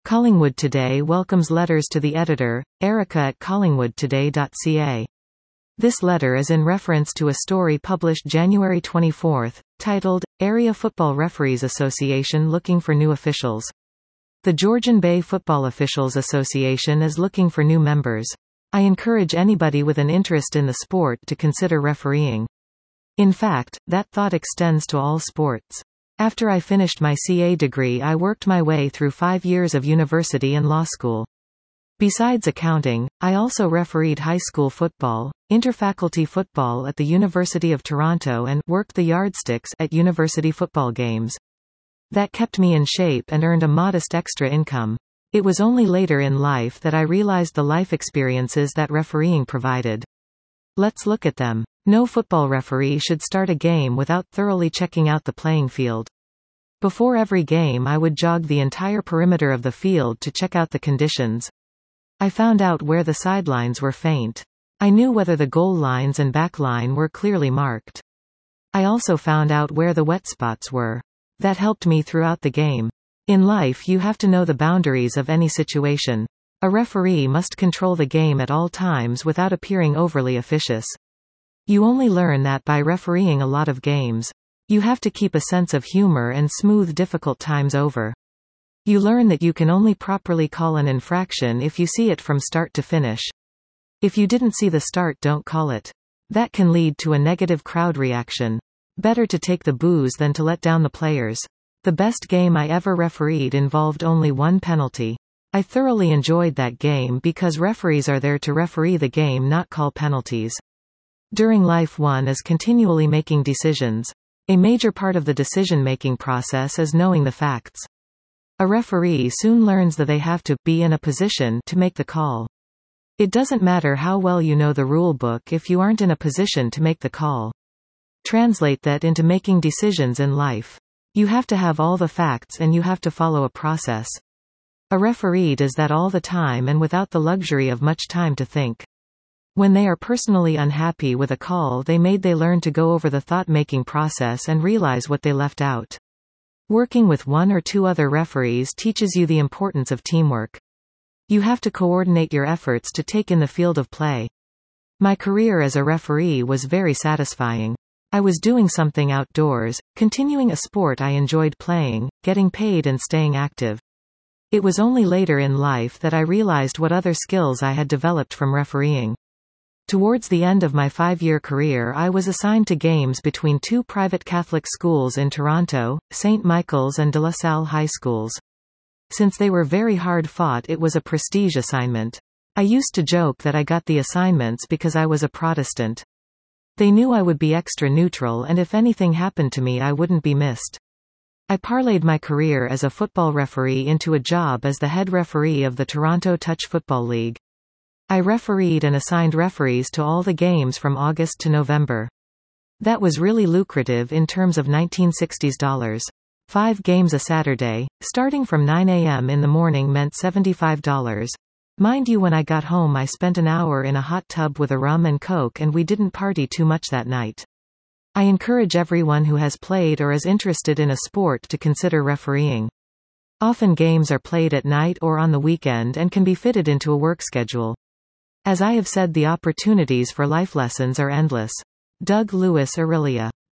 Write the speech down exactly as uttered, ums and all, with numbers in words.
Collingwood Today welcomes letters to the editor, Erica at collingwood today dot c a. This letter is in reference to a story published January twenty-fourth, titled, Area Football Referees Association Looking for New Officials. The Georgian Bay Football Officials Association is looking for new members. I encourage anybody with an interest in the sport to consider refereeing. In fact, that thought extends to all sports. After I finished my C A degree, I worked my way through five years of university and law school. Besides accounting, I also refereed high school football, interfaculty football at the University of Toronto and worked the yardsticks at university football games. That kept me in shape and earned a modest extra income. It was only later in life that I realized the life experiences that refereeing provided. Let's look at them. No football referee should start a game without thoroughly checking out the playing field. Before every game, I would jog the entire perimeter of the field to check out the conditions. I found out where the sidelines were faint. I knew whether the goal lines and back line were clearly marked. I also found out where the wet spots were. That helped me throughout the game. In life, you have to know the boundaries of any situation. A referee must control the game at all times without appearing overly officious. You only learn that by refereeing a lot of games. You have to keep a sense of humor and smooth difficult times over. You learn that you can only properly call an infraction if you see it from start to finish. If you didn't see the start, don't call it. That can lead to a negative crowd reaction. Better to take the boos than to let down the players. The best game I ever refereed involved only one penalty. I thoroughly enjoyed that game because referees are there to referee the game, not call penalties. During life, one is continually making decisions. A major part of the decision-making process is knowing the facts. A referee soon learns that they have to be in a position to make the call. It doesn't matter how well you know the rule book if you aren't in a position to make the call. Translate that into making decisions in life. You have to have all the facts and you have to follow a process. A referee does that all the time and without the luxury of much time to think. When they are personally unhappy with a call they made, they learn to go over the thought-making process and realize what they left out. Working with one or two other referees teaches you the importance of teamwork. You have to coordinate your efforts to take in the field of play. My career as a referee was very satisfying. I was doing something outdoors, continuing a sport I enjoyed playing, getting paid and staying active. It was only later in life that I realized what other skills I had developed from refereeing. Towards the end of my five-year career, I was assigned to games between two private Catholic schools in Toronto, Saint Michael's and De La Salle High Schools. Since they were very hard-fought, it was a prestige assignment. I used to joke that I got the assignments because I was a Protestant. They knew I would be extra neutral, and if anything happened to me I wouldn't be missed. I parlayed my career as a football referee into a job as the head referee of the Toronto Touch Football League. I refereed and assigned referees to all the games from August to November. That was really lucrative in terms of nineteen sixties dollars. Five games a Saturday, starting from nine a m in the morning, meant seventy-five dollars. Mind you, when I got home I spent an hour in a hot tub with a rum and coke and we didn't party too much that night. I encourage everyone who has played or is interested in a sport to consider refereeing. Often games are played at night or on the weekend and can be fitted into a work schedule. As I have said, the opportunities for life lessons are endless. Doug Lewis Aurelia.